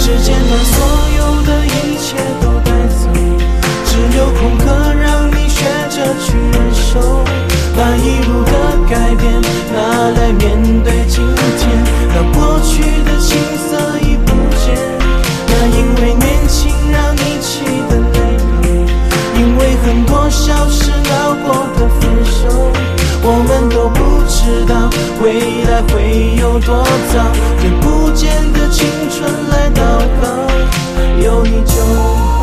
时间把所有的一切都带走，只有空壳让你学着去忍受，把一路的改变拿来面对今天，那过去的青涩已不见，那因为年轻让你起的泪流，因为很多小事闹过的分手，我们都不知道未来会有多糟，对不见的青春来祷告，有你就